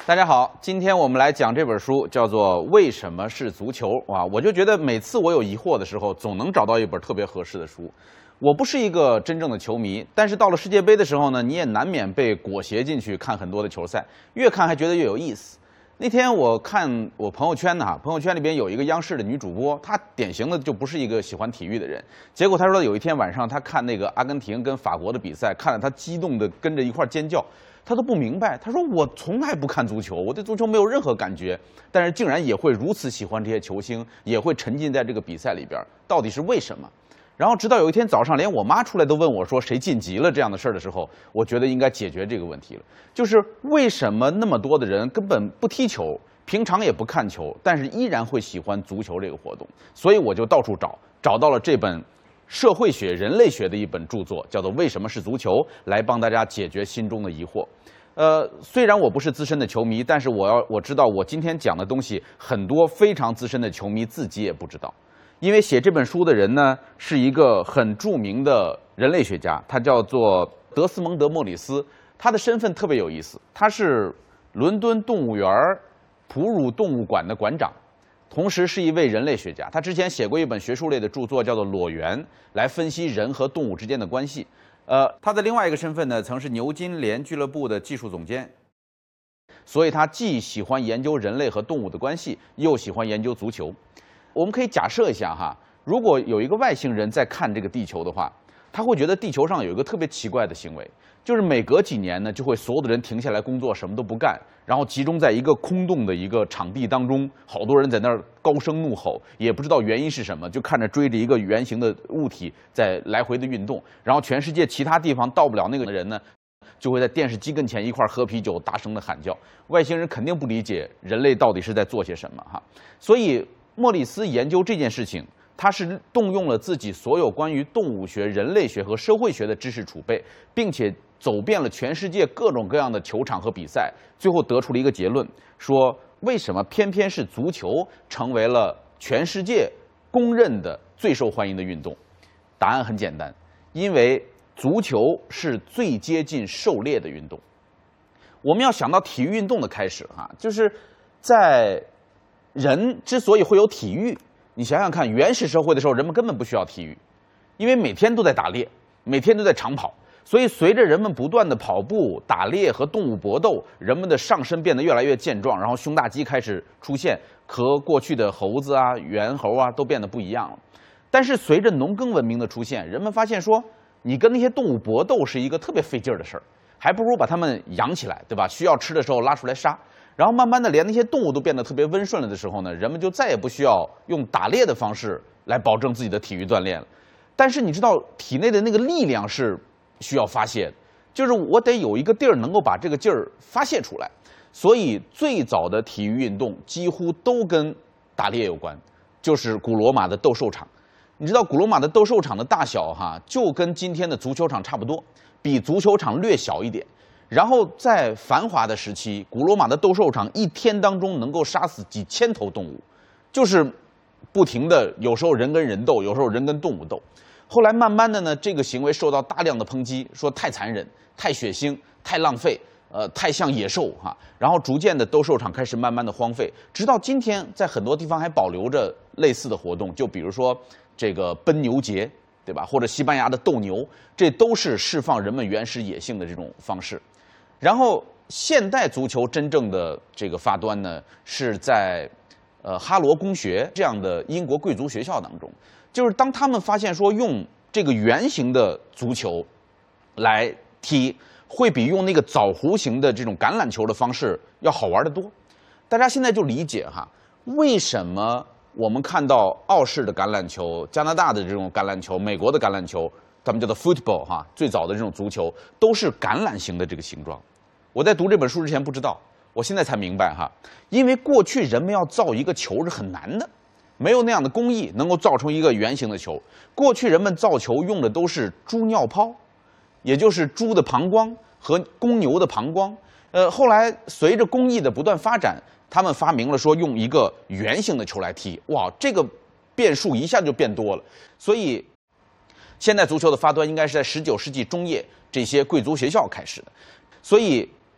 大家好，今天我们来讲这本书，叫做《为什么是足球》啊！我就觉得每次我有疑惑的时候，总能找到一本特别合适的书。我不是一个真正的球迷，但是到了世界杯的时候呢，你也难免被裹挟进去看很多的球赛，越看还觉得越有意思。那天我看我朋友圈呢，朋友圈里边有一个央视的女主播，她典型的就不是一个喜欢体育的人。结果她说有一天晚上，她看那个阿根廷跟法国的比赛，看了她激动的跟着一块尖叫。他都不明白，他说我从来不看足球，我对足球没有任何感觉，但是竟然也会如此喜欢这些球星，也会沉浸在这个比赛里边，到底是为什么？然后直到有一天早上，连我妈出来都问我说谁晋级了这样的事儿的时候，我觉得应该解决这个问题了，就是为什么那么多的人根本不踢球，平常也不看球，但是依然会喜欢足球这个活动？所以我就到处找到了这本社会学、人类学的一本著作，叫做《为什么是足球》，来帮大家解决心中的疑惑。虽然我不是资深的球迷，但是我知道我今天讲的东西，很多非常资深的球迷自己也不知道。因为写这本书的人呢，是一个很著名的人类学家，他叫做德斯蒙德·莫里斯，他的身份特别有意思，他是伦敦动物园哺乳动物馆的馆长。同时是一位人类学家，他之前写过一本学术类的著作，叫做《裸猿》，来分析人和动物之间的关系。他的另外一个身份呢，曾是牛津联俱乐部的技术总监，所以他既喜欢研究人类和动物的关系，又喜欢研究足球。我们可以假设一下哈，如果有一个外星人在看这个地球的话，他会觉得地球上有一个特别奇怪的行为，就是每隔几年呢，就会所有的人停下来工作，什么都不干，然后集中在一个空洞的一个场地当中，好多人在那儿高声怒吼，也不知道原因是什么，就看着追着一个圆形的物体在来回的运动，然后全世界其他地方到不了那个人呢，就会在电视机跟前一块喝啤酒，大声的喊叫。外星人肯定不理解人类到底是在做些什么哈，所以莫里斯研究这件事情，他是动用了自己所有关于动物学、人类学和社会学的知识储备，并且走遍了全世界各种各样的球场和比赛，最后得出了一个结论，说为什么偏偏是足球成为了全世界公认的最受欢迎的运动？答案很简单，因为足球是最接近狩猎的运动。我们要想到体育运动的开始哈，就是在人之所以会有体育，你想想看，原始社会的时候，人们根本不需要体育，因为每天都在打猎，每天都在长跑。所以随着人们不断的跑步、打猎和动物搏斗，人们的上身变得越来越健壮，然后胸大肌开始出现，和过去的猴子啊、猿猴啊都变得不一样了。但是随着农耕文明的出现，人们发现说，你跟那些动物搏斗是一个特别费劲儿的事儿，还不如把它们养起来，对吧？需要吃的时候拉出来杀。然后慢慢的，连那些动物都变得特别温顺了的时候呢，人们就再也不需要用打猎的方式来保证自己的体育锻炼了。但是你知道，体内的那个力量是需要发泄的，就是我得有一个地儿能够把这个劲儿发泄出来。所以最早的体育运动几乎都跟打猎有关，就是古罗马的斗兽场。你知道古罗马的斗兽场的大小哈，就跟今天的足球场差不多，比足球场略小一点。然后在繁华的时期，古罗马的斗兽场一天当中能够杀死几千头动物，就是不停的，有时候人跟人斗，有时候人跟动物斗。后来慢慢的呢，这个行为受到大量的抨击，说太残忍、太血腥、太浪费，太像野兽哈。然后逐渐的斗兽场开始慢慢的荒废，直到今天，在很多地方还保留着类似的活动，就比如说这个奔牛节，对吧？或者西班牙的斗牛，这都是释放人们原始野性的这种方式。然后，现代足球真正的这个发端呢，是在哈罗公学这样的英国贵族学校当中，就是当他们发现说用这个圆形的足球来踢，会比用那个枣弧形的这种橄榄球的方式要好玩得多。大家现在就理解哈，为什么我们看到澳式的橄榄球、加拿大的这种橄榄球、美国的橄榄球，他们叫做 football 哈，最早的这种足球都是橄榄形的这个形状。我在读这本书之前不知道，我现在才明白哈，因为过去人们要造一个球是很难的，没有那样的工艺能够造成一个圆形的球。过去人们造球用的都是猪尿泡，也就是猪的膀胱和公牛的膀胱。后来随着工艺的不断发展，他们发明了说用一个圆形的球来踢，哇，这个变数一下就变多了。所以，现代足球的发端应该是在19世纪中叶这些贵族学校开始的。所以，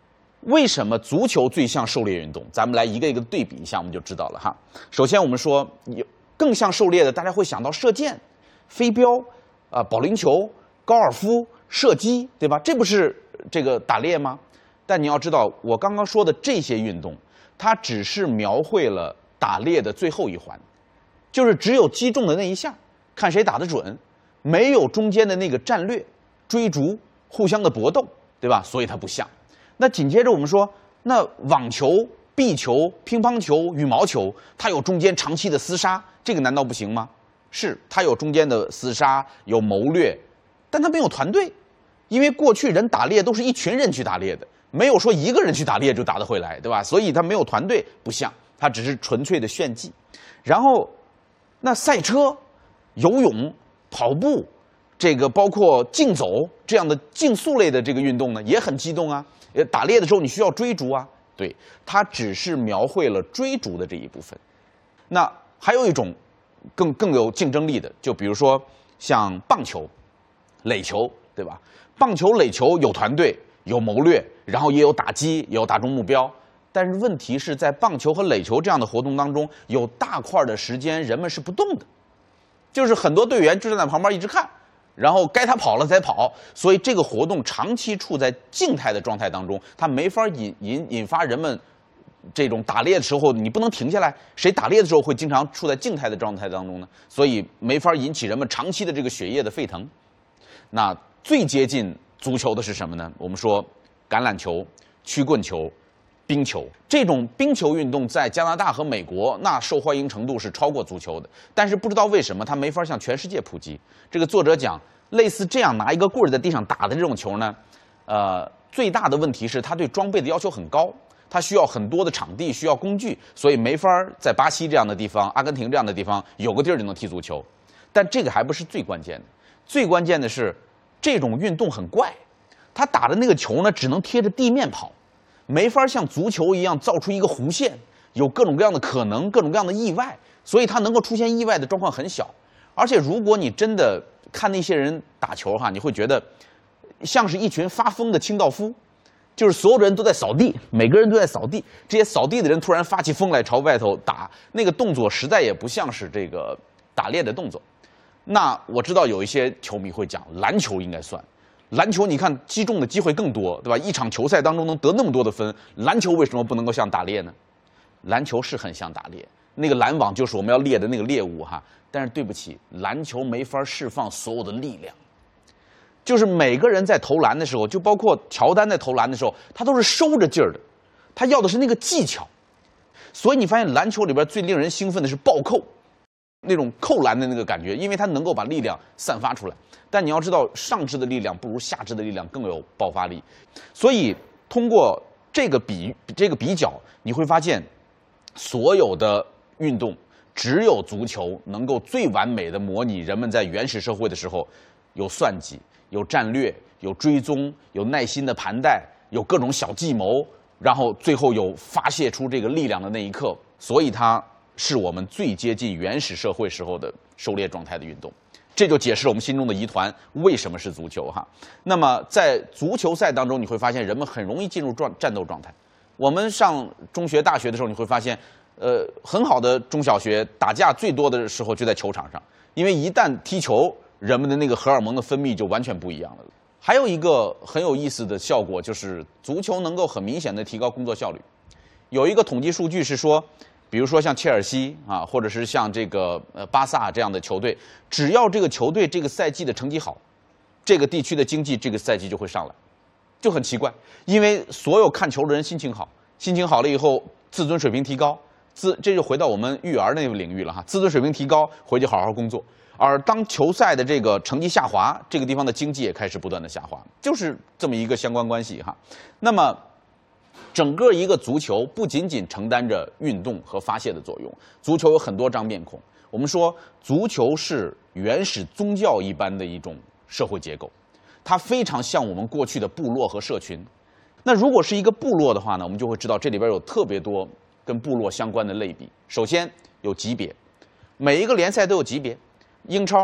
为什么足球最像狩猎运动？咱们来一个一个对比一下，我们就知道了哈。首先，我们说更像狩猎的，大家会想到射箭、飞镖、保龄球、高尔夫、射击，对吧？这不是这个打猎吗？但你要知道，我刚刚说的这些运动，它只是描绘了打猎的最后一环，就是只有击中的那一下，看谁打得准，没有中间的那个战略、追逐、互相的搏斗，对吧？所以它不像。那紧接着我们说，那网球、壁球、乒乓球、羽毛球，它有中间长期的厮杀，这个难道不行吗？是，它有中间的厮杀，有谋略，但它没有团队，因为过去人打猎都是一群人去打猎的，没有说一个人去打猎就打得回来，对吧？所以它没有团队，不像，它只是纯粹的炫技。然后，那赛车、游泳、跑步，这个包括竞走这样的竞速类的这个运动呢，也很激动啊。打猎的时候你需要追逐啊，对，它只是描绘了追逐的这一部分。那还有一种更有竞争力的，就比如说像棒球、垒球，对吧？棒球、垒球有团队、有谋略，然后也有打击，也有打中目标。但是问题是在棒球和垒球这样的活动当中，有大块的时间人们是不动的，就是很多队员就站在旁边一直看。然后该他跑了才跑，所以这个活动长期处在静态的状态当中，它没法引发人们这种打猎的时候你不能停下来。谁打猎的时候会经常处在静态的状态当中呢？所以没法引起人们长期的这个血液的沸腾。那最接近足球的是什么呢？我们说橄榄球、曲棍球、冰球。这种冰球运动在加拿大和美国那受欢迎程度是超过足球的，但是不知道为什么它没法向全世界普及。这个作者讲，类似这样拿一个棍儿在地上打的这种球呢，最大的问题是它对装备的要求很高，它需要很多的场地，需要工具，所以没法在巴西这样的地方、阿根廷这样的地方有个地儿就能踢足球。但这个还不是最关键的，最关键的是这种运动很怪，它打的那个球呢只能贴着地面跑。没法像足球一样造出一个弧线，有各种各样的可能，各种各样的意外，所以它能够出现意外的状况很小。而且如果你真的看那些人打球哈，你会觉得像是一群发疯的清道夫，就是所有的人都在扫地，每个人都在扫地，这些扫地的人突然发起疯来朝外头打，那个动作实在也不像是这个打猎的动作。那我知道有一些球迷会讲，篮球应该算。篮球你看击中的机会更多，对吧？一场球赛当中能得那么多的分，篮球为什么不能够像打猎呢？篮球是很像打猎，那个篮网就是我们要猎的那个猎物哈。但是对不起，篮球没法释放所有的力量，就是每个人在投篮的时候，就包括乔丹在投篮的时候，他都是收着劲儿的，他要的是那个技巧。所以你发现篮球里边最令人兴奋的是暴扣，那种扣篮的那个感觉，因为它能够把力量散发出来。但你要知道，上肢的力量不如下肢的力量更有爆发力。所以通过这个比较，你会发现，所有的运动只有足球能够最完美的模拟人们在原始社会的时候有算计、有战略、有追踪、有耐心的盘带、有各种小计谋，然后最后有发泄出这个力量的那一刻。所以它是我们最接近原始社会时候的狩猎状态的运动。这就解释了我们心中的疑团为什么是足球哈。那么在足球赛当中，你会发现人们很容易进入战斗状态。我们上中学、大学的时候，你会发现，很好的中小学打架最多的时候就在球场上，因为一旦踢球，人们的那个荷尔蒙的分泌就完全不一样了。还有一个很有意思的效果，就是足球能够很明显的提高工作效率。有一个统计数据是说，比如说像切尔西啊，或者是像这个巴萨这样的球队，只要这个球队这个赛季的成绩好，这个地区的经济这个赛季就会上来，就很奇怪，因为所有看球的人心情好，心情好了以后，自尊水平提高，这就回到我们育儿那个领域了哈，自尊水平提高，回去好好工作。而当球赛的这个成绩下滑，这个地方的经济也开始不断的下滑，就是这么一个相关关系哈。那么整个一个足球不仅仅承担着运动和发泄的作用，足球有很多张面孔。我们说足球是原始宗教一般的一种社会结构，它非常像我们过去的部落和社群。那如果是一个部落的话呢，我们就会知道这里边有特别多跟部落相关的类比。首先有级别，每一个联赛都有级别，英超、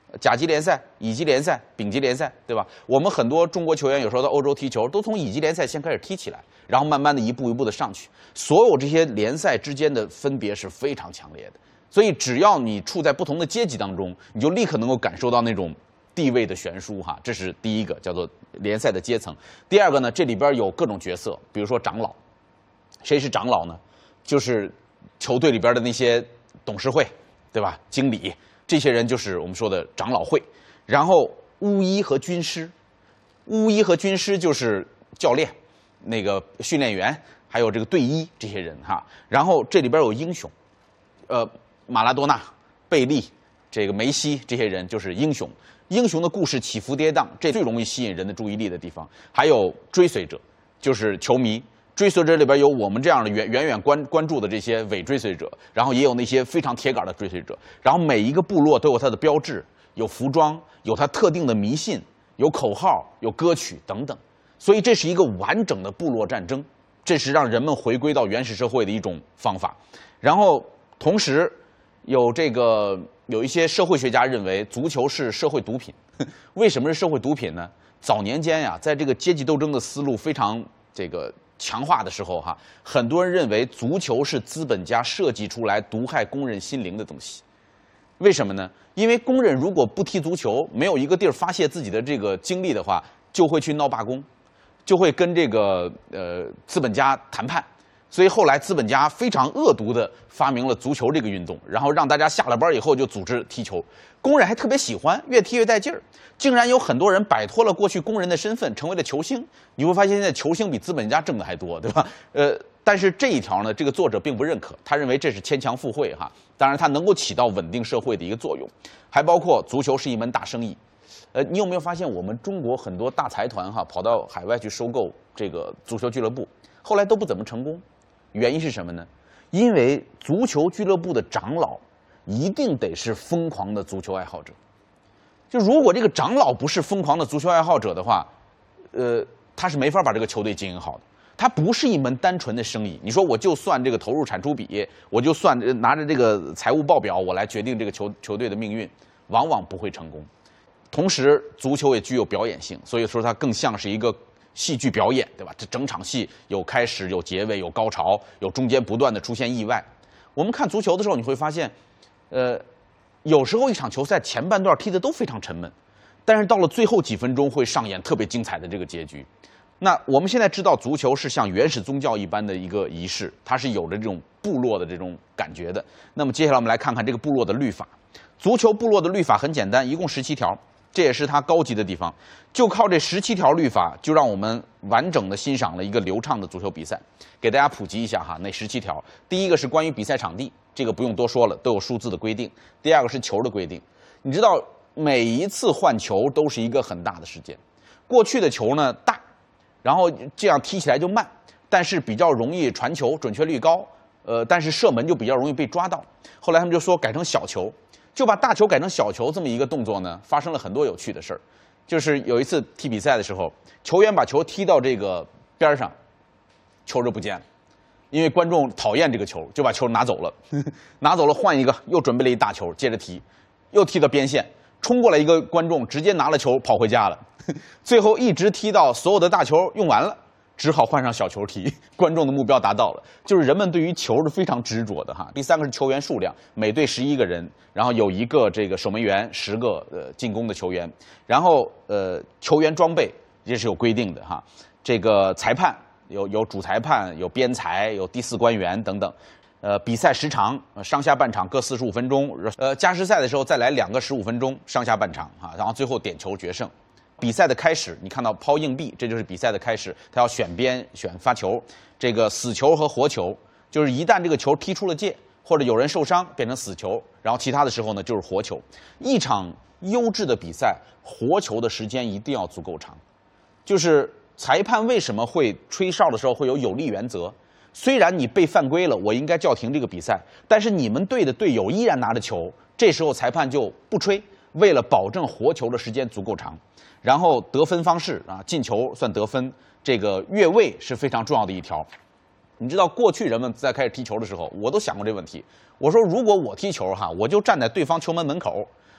甲级联赛、乙级联赛、丙级联赛，对吧？我们很多中国球员有时候到欧洲踢球，都从乙级联赛先开始踢起来，然后慢慢的一步一步的上去。所有这些联赛之间的分别是非常强烈的，所以只要你处在不同的阶级当中，你就立刻能够感受到那种地位的悬殊哈。这是第一个，叫做联赛的阶层。第二个呢，这里边有各种角色，比如说长老。谁是长老呢？就是球队里边的那些董事会，对吧？经理。这些人就是我们说的长老会，然后巫医和军师，巫医和军师就是教练、那个训练员，还有这个队医这些人哈。然后这里边有英雄，马拉多纳、贝利、这个梅西这些人就是英雄。英雄的故事起伏跌宕，这最容易吸引人的注意力的地方。还有追随者，就是球迷。追随者里边有我们这样的远远关注的这些伪追随者，然后也有那些非常铁杆的追随者，然后每一个部落都有它的标志，有服装，有它特定的迷信，有口号，有歌曲等等，所以这是一个完整的部落战争，这是让人们回归到原始社会的一种方法。然后同时有一些社会学家认为足球是社会毒品，为什么是社会毒品呢？早年间呀，在这个阶级斗争的思路非常强化的时候哈，很多人认为足球是资本家设计出来毒害工人心灵的东西。为什么呢？因为工人如果不踢足球，没有一个地儿发泄自己的这个精力的话，就会去闹罢工，就会跟资本家谈判。所以后来资本家非常恶毒地发明了足球这个运动，然后让大家下了班以后就组织踢球，工人还特别喜欢，越踢越带劲儿。竟然有很多人摆脱了过去工人的身份，成为了球星。你会发现现在球星比资本家挣的还多，对吧？但是这一条呢，这个作者并不认可，他认为这是牵强附会哈。当然，它能够起到稳定社会的一个作用，还包括足球是一门大生意。你有没有发现我们中国很多大财团哈跑到海外去收购这个足球俱乐部，后来都不怎么成功？原因是什么呢？因为足球俱乐部的长老一定得是疯狂的足球爱好者。就如果这个长老不是疯狂的足球爱好者的话，他是没法把这个球队经营好的。它不是一门单纯的生意。你说我就算这个投入产出比，我就算拿着这个财务报表，我来决定这个球队的命运，往往不会成功。同时，足球也具有表演性，所以说它更像是一个戏剧表演，对吧？这整场戏有开始，有结尾，有高潮，有中间不断的出现意外。我们看足球的时候，你会发现，有时候一场球赛前半段踢得都非常沉闷，但是到了最后几分钟会上演特别精彩的这个结局。那我们现在知道，足球是像原始宗教一般的一个仪式，它是有着这种部落的这种感觉的。那么接下来我们来看看这个部落的律法。足球部落的律法很简单，一共17条，这也是它高级的地方。就靠这17条律法，就让我们完整的欣赏了一个流畅的足球比赛。给大家普及一下哈，那17条，第一个是关于比赛场地，这个不用多说了，都有数字的规定。第二个是球的规定，你知道每一次换球都是一个很大的事件。过去的球呢大，然后这样踢起来就慢，但是比较容易传球，准确率高，但是射门就比较容易被抓到。后来他们就说改成小球，就把大球改成小球，这么一个动作呢，发生了很多有趣的事儿。就是有一次踢比赛的时候，球员把球踢到这个边上，球就不见了，因为观众讨厌这个球，就把球拿走了，拿走了换一个，又准备了一大球，接着踢，又踢到边线，冲过来一个观众，直接拿了球跑回家了，最后一直踢到所有的大球用完了，只好换上小球踢，观众的目标达到了。就是人们对于球是非常执着的哈。第三个是球员数量，每队11个人，然后有一个这个守门员，10个进攻的球员，然后球员装备也是有规定的哈。这个裁判有主裁判，有边裁，有第4官员等等。比赛时长上下半场各45分钟，加时赛的时候再来2个15分钟上下半场哈，然后最后点球决胜。比赛的开始，你看到抛硬币，这就是比赛的开始。他要选边选发球，这个死球和活球，就是一旦这个球踢出了界，或者有人受伤变成死球，然后其他的时候呢就是活球。一场优质的比赛，活球的时间一定要足够长。就是裁判为什么会吹哨的时候会有利原则？虽然你被犯规了，我应该叫停这个比赛，但是你们队的队友依然拿着球，这时候裁判就不吹，为了保证活球的时间足够长。然后得分方式啊，进球算得分，这个越位是非常重要的一条。你知道过去人们在开始踢球的时候，我都想过这个问题。我说如果我踢球哈，我就站在对方球门门口，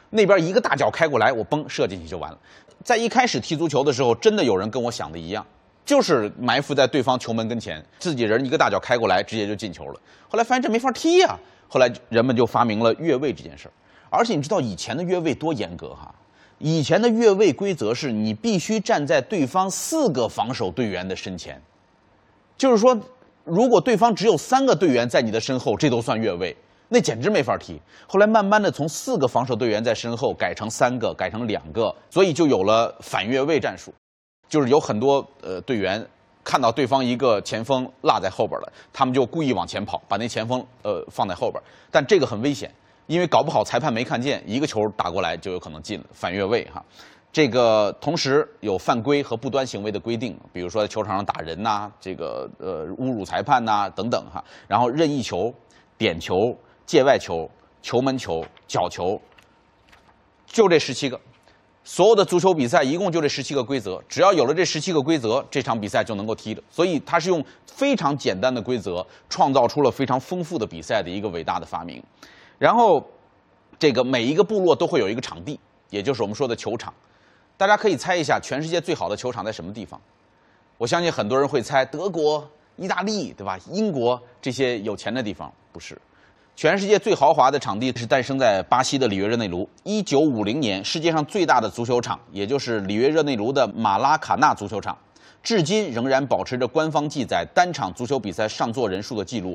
那边一个大脚开过来，我嘣射进去就完了。在一开始踢足球的时候，真的有人跟我想的一样，就是埋伏在对方球门跟前，自己人一个大脚开过来，直接就进球了。后来发现这没法踢呀，后来人们就发明了越位这件事儿。而且你知道以前的越位多严格哈？以前的越位规则是你必须站在对方4个防守队员的身前，就是说，如果对方只有3个队员在你的身后，这都算越位，那简直没法踢。后来慢慢的从4个防守队员在身后改成3个，改成2个，所以就有了反越位战术，就是有很多队员看到对方一个前锋落在后边了，他们就故意往前跑，把那前锋放在后边，但这个很危险。因为搞不好裁判没看见，一个球打过来就有可能进了，反越位哈。这个同时有犯规和不端行为的规定，比如说在球场上打人呐，这个侮辱裁判呐等等哈。然后任意球、点球、界外球、球门球、角球，就这17个。所有的足球比赛一共就这17个规则，只要有了这17个规则，这场比赛就能够踢了。所以它是用非常简单的规则创造出了非常丰富的比赛的一个伟大的发明。然后，这个每一个部落都会有一个场地，也就是我们说的球场。大家可以猜一下，全世界最好的球场在什么地方？我相信很多人会猜德国、意大利，对吧？英国这些有钱的地方，不是。全世界最豪华的场地是诞生在巴西的里约热内卢。1950年，世界上最大的足球场，也就是里约热内卢的马拉卡纳足球场，至今仍然保持着官方记载单场足球比赛上座人数的记录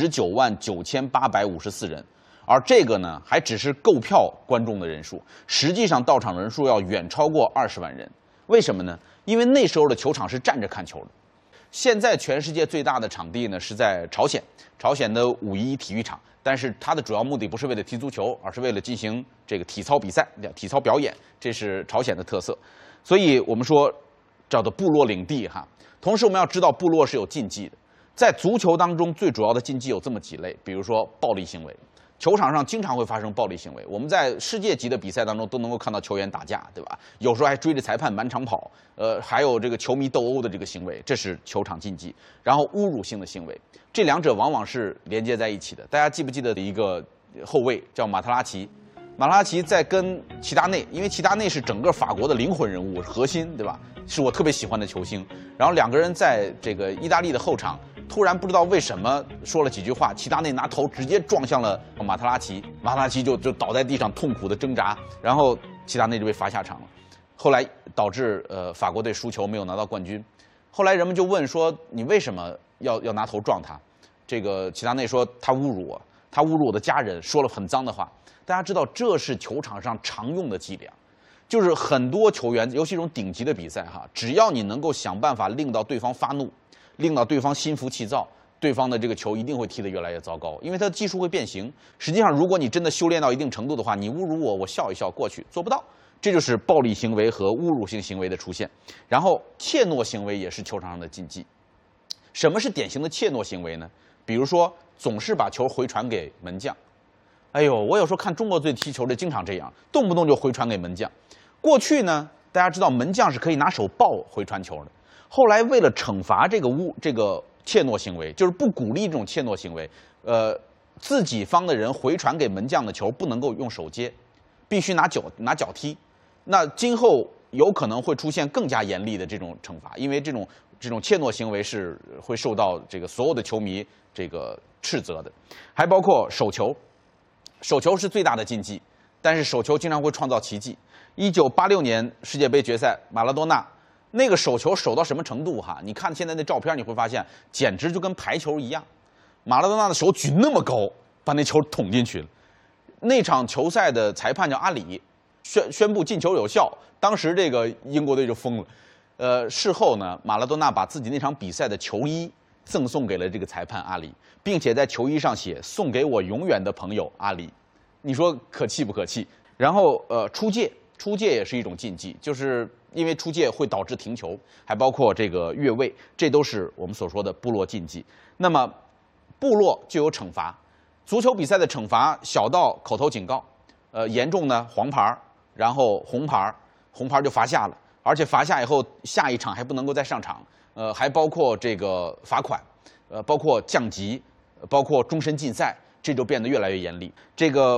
，199854人。而这个呢，还只是购票观众的人数，实际上到场人数要远超过20万人。为什么呢？因为那时候的球场是站着看球的。现在全世界最大的场地呢是在朝鲜，朝鲜的511体育场，但是它的主要目的不是为了踢足球，而是为了进行这个体操比赛、体操表演，这是朝鲜的特色。所以我们说叫做部落领地哈。同时我们要知道，部落是有禁忌的，在足球当中最主要的禁忌有这么几类，比如说暴力行为。球场上经常会发生暴力行为，我们在世界级的比赛当中都能够看到球员打架，对吧？有时候还追着裁判满场跑，还有这个球迷斗殴的这个行为，这是球场禁忌。然后侮辱性的行为，这两者往往是连接在一起的。大家记不记得一个后卫叫马特拉齐？马特拉齐在跟齐达内，因为齐达内是整个法国的灵魂人物、核心，对吧？是我特别喜欢的球星。然后2个人在这个意大利的后场，突然不知道为什么说了几句话，齐达内拿头直接撞向了马特拉齐，马特拉齐就倒在地上痛苦的挣扎，然后齐达内就被罚下场了。后来导致法国队输球，没有拿到冠军。后来人们就问说，你为什么要拿头撞他？这个齐达内说他侮辱我，他侮辱我的家人，说了很脏的话。大家知道这是球场上常用的伎俩，就是很多球员，尤其这种顶级的比赛哈，只要你能够想办法令到对方发怒，令到对方心浮气躁，对方的这个球一定会踢得越来越糟糕，因为他的技术会变形。实际上，如果你真的修炼到一定程度的话，你侮辱我，我笑一笑过去，做不到。这就是暴力行为和侮辱性行为的出现。然后怯懦行为也是球场上的禁忌。什么是典型的怯懦行为呢？比如说总是把球回传给门将。哎呦，我有时候看中国队踢球的经常这样，动不动就回传给门将。过去呢，大家知道门将是可以拿手抱回传球的。后来为了惩罚这个怯懦行为，就是不鼓励这种怯懦行为，自己方的人回传给门将的球不能够用手接，必须拿脚踢。那今后有可能会出现更加严厉的这种惩罚，因为这种怯懦行为是会受到这个所有的球迷这个斥责的，还包括手球。手球是最大的禁忌，但是手球经常会创造奇迹。1986年世界杯决赛，马拉多纳那个手球手到什么程度哈？你看现在那照片，你会发现简直就跟排球一样。马拉多纳的手举那么高，把那球捅进去了。那场球赛的裁判叫阿里，宣布进球有效。当时这个英国队就疯了。事后呢，马拉多纳把自己那场比赛的球衣赠送给了这个裁判阿里，并且在球衣上写"送给我永远的朋友阿里"。你说可气不可气？然后出界也是一种禁忌，就是因为出界会导致停球，还包括这个越位，这都是我们所说的部落禁忌。那么部落就有惩罚，足球比赛的惩罚小到口头警告，严重呢黄牌，然后红牌就罚下了，而且罚下以后下一场还不能够再上场，还包括这个罚款，包括降级，包括终身禁赛。这就变得越来越严厉。这个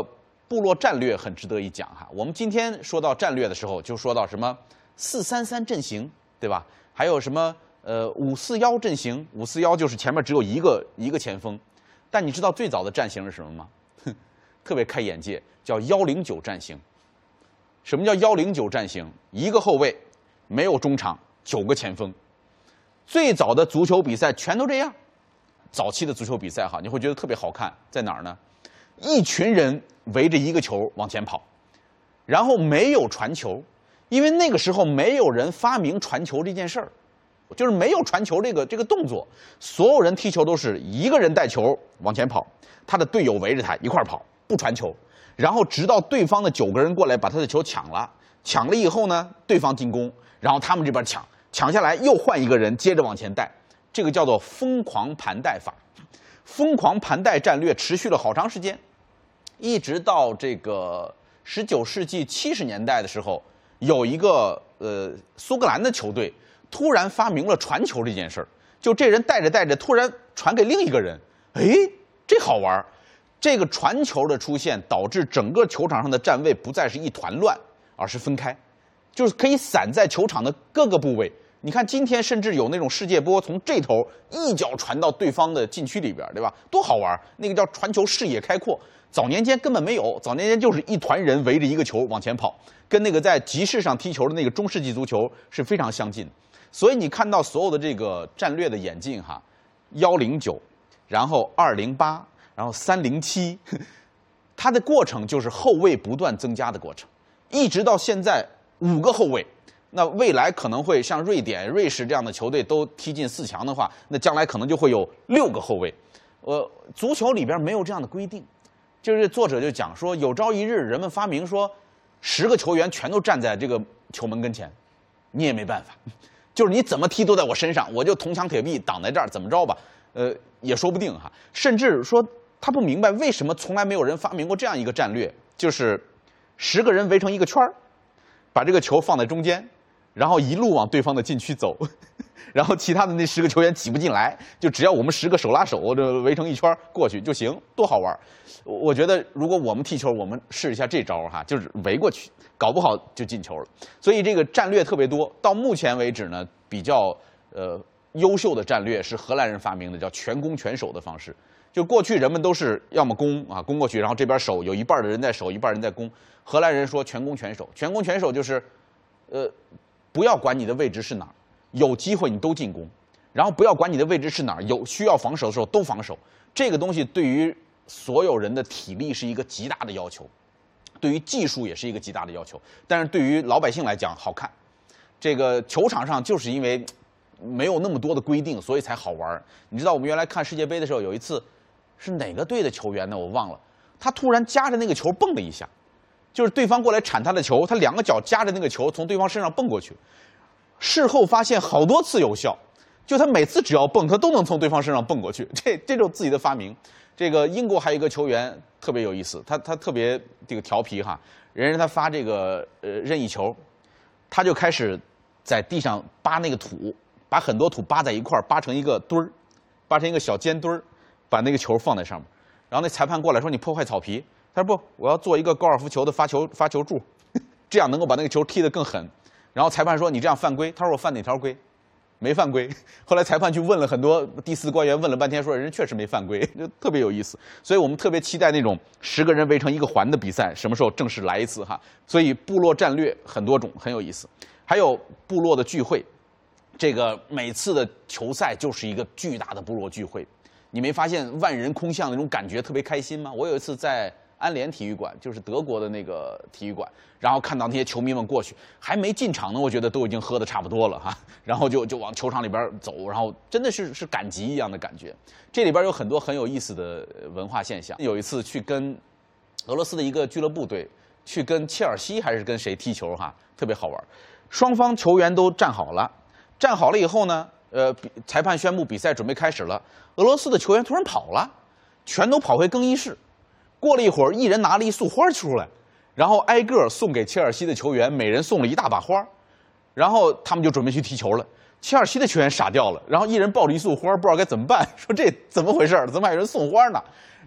部落战略很值得一讲哈。我们今天说到战略的时候，就说到什么4-3-3阵型，对吧？还有什么5-4-1阵型，5-4-1就是前面只有一个前锋。但你知道最早的战型是什么吗？特别开眼界，叫109战型。什么叫109战型？一个后卫，没有中场，9个前锋。最早的足球比赛全都这样。早期的足球比赛哈，你会觉得特别好看，在哪儿呢？一群人围着一个球往前跑，然后没有传球，因为那个时候没有人发明传球这件事儿，就是没有传球这个动作，所有人踢球都是一个人带球往前跑，他的队友围着他一块儿跑，不传球，然后直到对方的9个人过来把他的球抢了以后呢，对方进攻，然后他们这边抢下来，又换一个人接着往前带。这个叫做疯狂盘带法，疯狂盘带战略持续了好长时间，一直到这个19世纪70年代的时候，有一个苏格兰的球队突然发明了传球这件事儿，就这人带着突然传给另一个人，哎，这好玩。这个传球的出现导致整个球场上的站位不再是一团乱，而是分开，就是可以散在球场的各个部位。你看，今天甚至有那种世界波从这头一脚传到对方的禁区里边，对吧？多好玩！那个叫传球视野开阔。早年间根本没有，早年间就是一团人围着一个球往前跑，跟那个在集市上踢球的那个中世纪足球是非常相近的。所以你看到所有的这个战略的演进哈，109，然后208，然后307，它的过程就是后卫不断增加的过程，一直到现在5个后卫。那未来可能会像瑞典、瑞士这样的球队都踢进4强的话，那将来可能就会有6个后卫。足球里边没有这样的规定，就是作者就讲说，有朝一日人们发明说10个球员全都站在这个球门跟前，你也没办法，就是你怎么踢都在我身上，我就铜墙铁壁挡在这儿，怎么着吧？也说不定哈。甚至说他不明白为什么从来没有人发明过这样一个战略，就是10个人围成一个圈儿，把这个球放在中间。然后一路往对方的禁区走，然后其他的那10个球员挤不进来，就只要我们10个手拉手，这围成一圈过去就行，多好玩！我觉得如果我们踢球，我们试一下这招哈，就是围过去，搞不好就进球了。所以这个战略特别多。到目前为止呢，比较优秀的战略是荷兰人发明的，叫全攻全守的方式。就过去人们都是要么攻过去，然后这边守，有一半的人在守，一半人在攻。荷兰人说全攻全守，全攻全守就是不要管你的位置是哪儿，有机会你都进攻，然后不要管你的位置是哪儿，有需要防守的时候都防守。这个东西对于所有人的体力是一个极大的要求，对于技术也是一个极大的要求。但是对于老百姓来讲，好看。这个球场上就是因为没有那么多的规定，所以才好玩。你知道我们原来看世界杯的时候，有一次是哪个队的球员呢？我忘了，他突然夹着那个球蹦了一下。就是对方过来铲他的球，他2个脚夹着那个球从对方身上蹦过去。事后发现好多次有效，就他每次只要蹦，他都能从对方身上蹦过去。这就是自己的发明。这个英国还有一个球员特别有意思，他特别这个调皮哈，人家他发这个任意球，他就开始在地上扒那个土，把很多土扒在一块儿，扒成一个堆儿，扒成一个小尖堆儿，把那个球放在上面。然后那裁判过来说：“你破坏草皮。”他说不，我要做一个高尔夫球的发球柱，这样能够把那个球踢得更狠。然后裁判说你这样犯规，他说我犯哪条规？没犯规。后来裁判去问了很多第4官员，问了半天，说人确实没犯规，就特别有意思。所以我们特别期待那种10个人围成一个环的比赛，什么时候正式来一次哈？所以部落战略很多种，很有意思。还有部落的聚会，这个每次的球赛就是一个巨大的部落聚会。你没发现万人空巷那种感觉特别开心吗？我有一次在安联体育馆，就是德国的那个体育馆，然后看到那些球迷们过去，还没进场呢，我觉得都已经喝得差不多了哈，然后就往球场里边走，然后真的是赶集一样的感觉。这里边有很多很有意思的文化现象。有一次去跟俄罗斯的一个俱乐部队去跟切尔西还是跟谁踢球哈，特别好玩。双方球员都站好了以后呢，裁判宣布比赛准备开始了，俄罗斯的球员突然跑了，全都跑回更衣室。过了一会儿，一人拿了一束花出来，然后挨个送给切尔西的球员，每人送了一大把花，然后他们就准备去踢球了。切尔西的球员傻掉了，然后一人抱着一束花，不知道该怎么办，说这怎么回事？怎么还有人送花呢？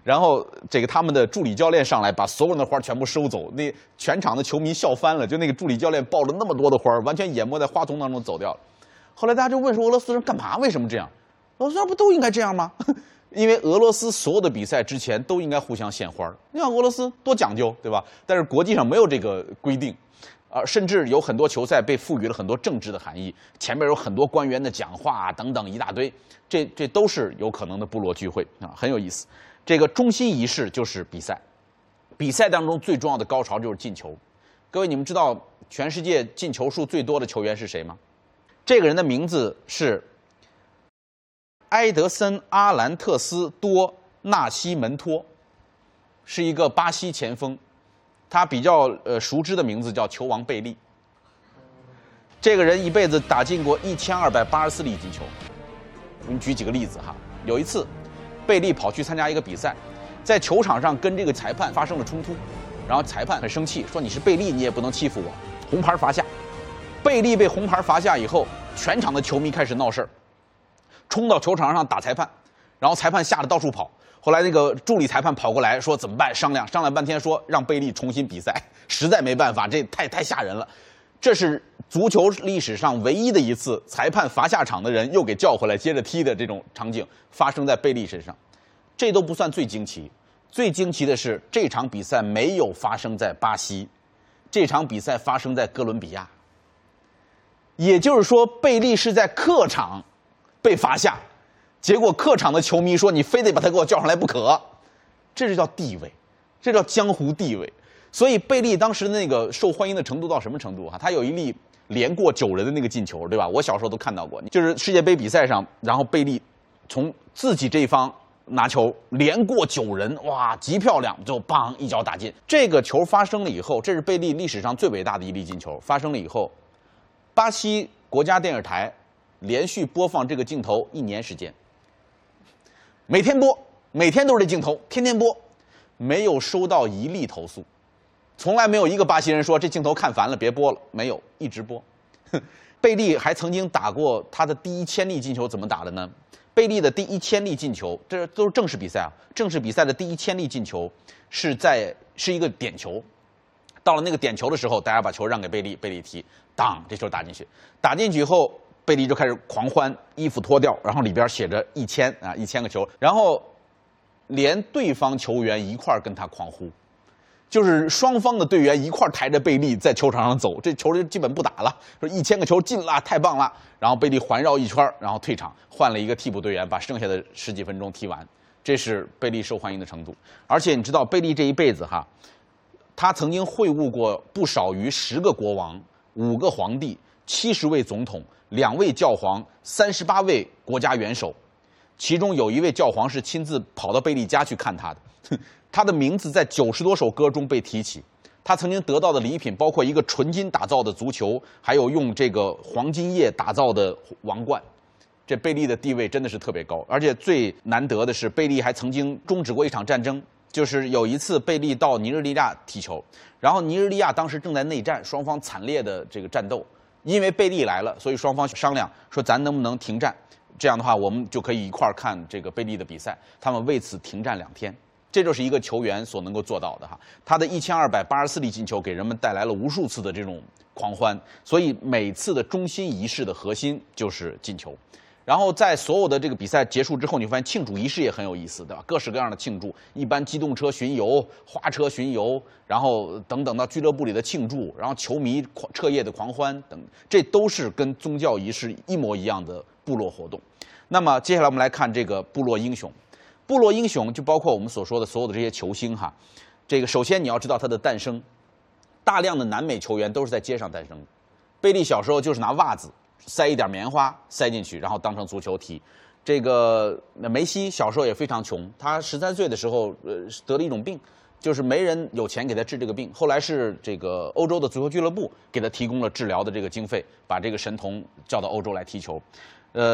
然后这个他们的助理教练上来把所有人的花全部收走，那全场的球迷笑翻了，就那个助理教练抱了那么多的花，完全淹没在花丛当中走掉了。后来大家就问说俄罗斯人干嘛？为什么这样？俄罗斯人不都应该这样吗？因为俄罗斯所有的比赛之前都应该互相献花，你看俄罗斯多讲究，对吧？但是国际上没有这个规定。甚至有很多球赛被赋予了很多政治的含义，前面有很多官员的讲话等等一大堆，这都是有可能的部落聚会啊，很有意思。这个中心仪式就是比赛，比赛当中最重要的高潮就是进球。各位，你们知道全世界进球数最多的球员是谁吗？这个人的名字是埃德森·阿兰特斯多·纳西门托，是一个巴西前锋。他比较熟知的名字叫球王贝利。这个人一辈子打进过1284粒进球。我给你举几个例子哈。有一次，贝利跑去参加一个比赛，在球场上跟这个裁判发生了冲突，然后裁判很生气，说你是贝利，你也不能欺负我，红牌罚下。贝利被红牌罚下以后，全场的球迷开始闹事儿，冲到球场上打裁判，然后裁判吓得到处跑。后来那个助理裁判跑过来说怎么办？商量半天，说让贝利重新比赛，实在没办法，这太吓人了。这是足球历史上唯一的一次裁判罚下场的人又给叫回来接着踢的这种场景发生在贝利身上。这都不算最惊奇，最惊奇的是这场比赛没有发生在巴西，这场比赛发生在哥伦比亚。也就是说，贝利是在客场被罚下。结果客场的球迷说：“你非得把他给我叫上来不可。”这就叫地位，这叫江湖地位。所以贝利当时那个受欢迎的程度到什么程度哈？他有一粒连过9人的那个进球，对吧？我小时候都看到过，就是世界杯比赛上，然后贝利从自己这一方拿球连过9人，哇，极漂亮，就砰一脚打进。这个球发生了以后，这是贝利历史上最伟大的一粒进球。发生了以后，巴西国家电视台连续播放这个镜头1年时间。每天播，每天都是这镜头，天天播，没有收到1例投诉，从来没有一个巴西人说这镜头看烦了别播了，没有，一直播。贝利还曾经打过他的第1000粒进球，怎么打的呢？贝利的第1000粒进球，这都是正式比赛啊，正式比赛的第1000粒进球是一个点球，到了那个点球的时候，大家把球让给贝利，贝利踢，当这球打进去，打进去以后。贝利就开始狂欢，衣服脱掉，然后里边写着1000啊，1000个球，然后连对方球员一块儿跟他狂呼，就是双方的队员一块儿抬着贝利在球场上走，这球就基本不打了，说1000个球进了，太棒了。然后贝利环绕一圈，然后退场，换了一个替补队员，把剩下的10几分钟踢完。这是贝利受欢迎的程度。而且你知道，贝利这一辈子哈，他曾经会晤过不少于10个国王、5个皇帝、70位总统。2位教皇，38位国家元首，其中有1位教皇是亲自跑到贝利家去看他的，他的名字在90多首歌中被提起。他曾经得到的礼品包括一个纯金打造的足球，还有用这个黄金叶打造的王冠。这贝利的地位真的是特别高，而且最难得的是，贝利还曾经终止过一场战争。就是有一次，贝利到尼日利亚踢球，然后尼日利亚当时正在内战，双方惨烈的这个战斗。因为贝利来了，所以双方商量说咱能不能停战？这样的话，我们就可以一块儿看这个贝利的比赛。他们为此停战2天，这就是一个球员所能够做到的哈。他的1284粒进球给人们带来了无数次的这种狂欢，所以每次的中心仪式的核心就是进球。然后在所有的这个比赛结束之后，你发现庆祝仪式也很有意思，对吧？各式各样的庆祝，一般机动车巡游、花车巡游，然后等等到俱乐部里的庆祝，然后球迷彻夜的狂欢等，这都是跟宗教仪式一模一样的部落活动。那么接下来我们来看这个部落英雄，部落英雄就包括我们所说的所有的这些球星哈。这个首先你要知道他的诞生，大量的南美球员都是在街上诞生的。贝利小时候就是拿袜子塞一点棉花塞进去，然后当成足球踢。这个梅西小时候也非常穷，他13岁的时候得了一种病，就是没人有钱给他治这个病。后来是这个欧洲的足球俱乐部给他提供了治疗的这个经费，把这个神童叫到欧洲来踢球。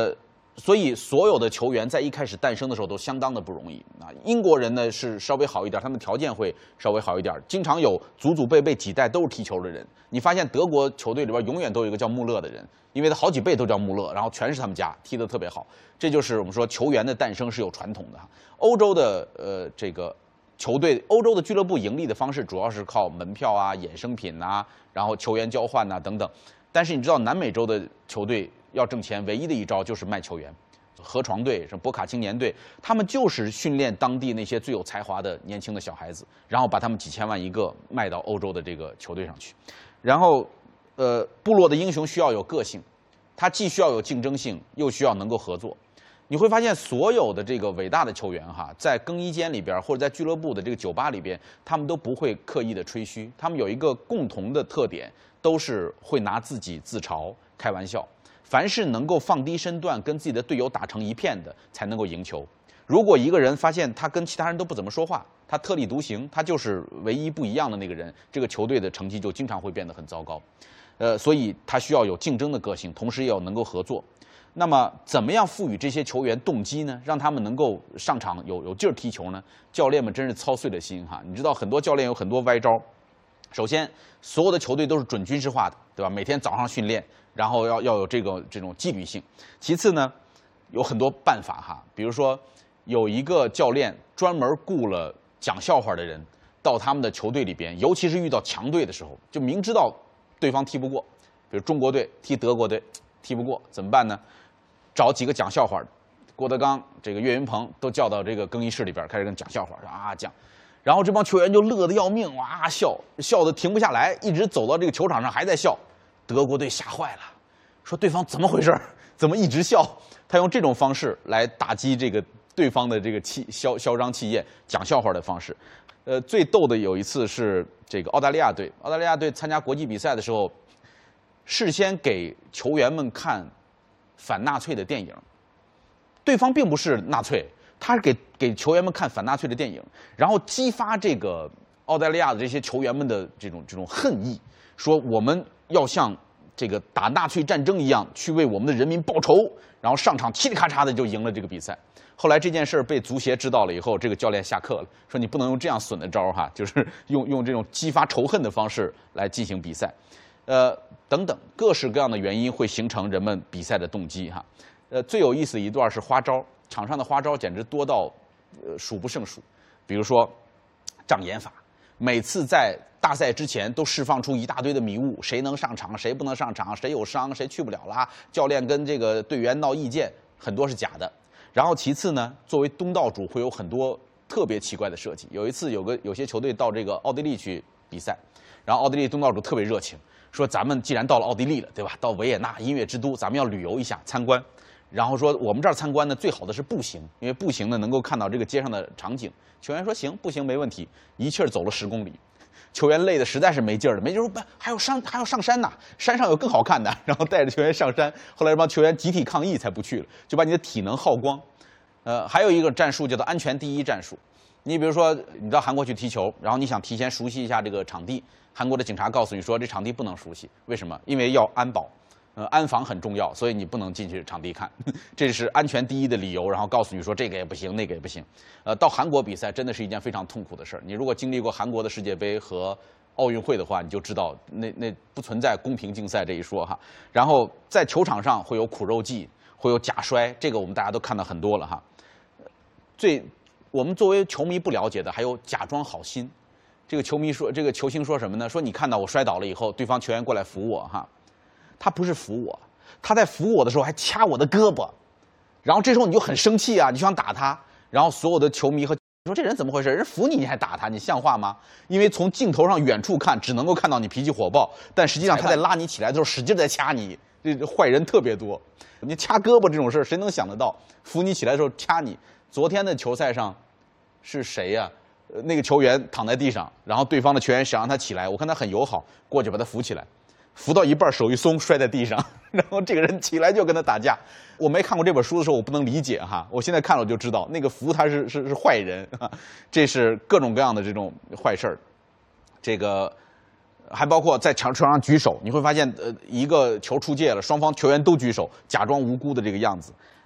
所以所有的球员在一开始诞生的时候都相当的不容易啊。英国人呢是稍微好一点，他们条件会稍微好一点，经常有祖祖辈辈几代都是踢球的人。你发现德国球队里边永远都有一个叫穆勒的人，因为他好几辈都叫穆勒，然后全是他们家踢得特别好。这就是我们说球员的诞生是有传统的。欧洲的这个球队，欧洲的俱乐部盈利的方式主要是靠门票啊、衍生品啊，然后球员交换啊等等。但是你知道南美洲的球队要挣钱，唯一的一招就是卖球员。河床队、什么博卡青年队，他们就是训练当地那些最有才华的年轻的小孩子，然后把他们几千万一个卖到欧洲的这个球队上去。然后，部落的英雄需要有个性，他既需要有竞争性，又需要能够合作。你会发现，所有的这个伟大的球员哈，在更衣间里边或者在俱乐部的这个酒吧里边，他们都不会刻意的吹嘘，他们有一个共同的特点，都是会拿自己自嘲、开玩笑。凡是能够放低身段跟自己的队友打成一片的，才能够赢球。如果一个人发现他跟其他人都不怎么说话，他特立独行，他就是唯一不一样的那个人，这个球队的成绩就经常会变得很糟糕。所以他需要有竞争的个性，同时也要能够合作。那么，怎么样赋予这些球员动机呢？让他们能够上场有劲儿踢球呢？教练们真是操碎了心哈！你知道，很多教练有很多歪招。首先，所有的球队都是准军事化的，对吧？每天早上训练。然后要有这种纪律性。其次呢，有很多办法哈，比如说有一个教练专门雇了讲笑话的人到他们的球队里边，尤其是遇到强队的时候，就明知道对方踢不过，比如中国队踢德国队踢不过，怎么办呢？找几个讲笑话的，郭德纲、这个岳云鹏都叫到这个更衣室里边，开始跟讲笑话啊讲。然后这帮球员就乐得要命，哇笑得停不下来，一直走到这个球场上还在笑。德国队吓坏了，说对方怎么回事？怎么一直笑？他用这种方式来打击这个对方的这个嚣张气焰，讲笑话的方式。最逗的有一次是这个澳大利亚队，澳大利亚队参加国际比赛的时候，事先给球员们看反纳粹的电影，对方并不是纳粹，他是给球员们看反纳粹的电影，然后激发这个澳大利亚的这些球员们的这种恨意，说我们要像这个打纳粹战争一样，去为我们的人民报仇，然后上场嘁里咔嚓的就赢了这个比赛。后来这件事被足协知道了以后，这个教练下课了，说你不能用这样损的招哈，就是用这种激发仇恨的方式来进行比赛，等等各式各样的原因会形成人们比赛的动机哈。最有意思的一段是花招，场上的花招简直多到数不胜数，比如说障眼法。每次在大赛之前都释放出一大堆的迷雾，谁能上场，谁不能上场，谁有伤，谁去不了啦。教练跟这个队员闹意见，很多是假的。然后其次呢，作为东道主会有很多特别奇怪的设计。有一次有些球队到这个奥地利去比赛，然后奥地利东道主特别热情，说咱们既然到了奥地利了，对吧？到维也纳音乐之都，咱们要旅游一下参观。然后说我们这儿参观呢，最好的是步行，因为步行呢能够看到这个街上的场景。球员说行，步行没问题，一气儿走了10公里，球员累得实在是没劲儿了，没劲儿说还要上山呐，山上有更好看的，然后带着球员上山。后来这帮球员集体抗议才不去了，就把你的体能耗光。还有一个战术叫做安全第一战术。你比如说你到韩国去踢球，然后你想提前熟悉一下这个场地，韩国的警察告诉你说这场地不能熟悉，为什么？因为要安保。安防很重要，所以你不能进去场地看，这是安全第一的理由。然后告诉你说这个也不行，那个也不行。到韩国比赛真的是一件非常痛苦的事儿。你如果经历过韩国的世界杯和奥运会的话，你就知道那不存在公平竞赛这一说哈。然后在球场上会有苦肉计，会有假摔，这个我们大家都看到很多了哈。我们作为球迷不了解的还有假装好心。这个球星说什么呢？说你看到我摔倒了以后，对方球员过来扶我哈。他不是扶我，他在扶我的时候还掐我的胳膊，然后这时候你就很生气啊，你就想打他，然后所有的球迷和说这人怎么回事？人扶你还打他，你像话吗？因为从镜头上远处看，只能够看到你脾气火爆，但实际上他在拉你起来的时候使劲在掐你，这坏人特别多。你掐胳膊这种事谁能想得到？扶你起来的时候掐你。昨天的球赛上是谁呀？那个球员躺在地上，然后对方的球员想让他起来，我看他很友好，过去把他扶起来。扶到一半手一松摔在地上，然后这个人起来就跟他打架。我没看过这本书的时候我不能理解哈，我现在看了我就知道那个扶他是坏人，这是各种各样的这种坏事儿。这个还包括在球场上举手，你会发现一个球出界了，双方球员都举手，假装无辜的这个样子。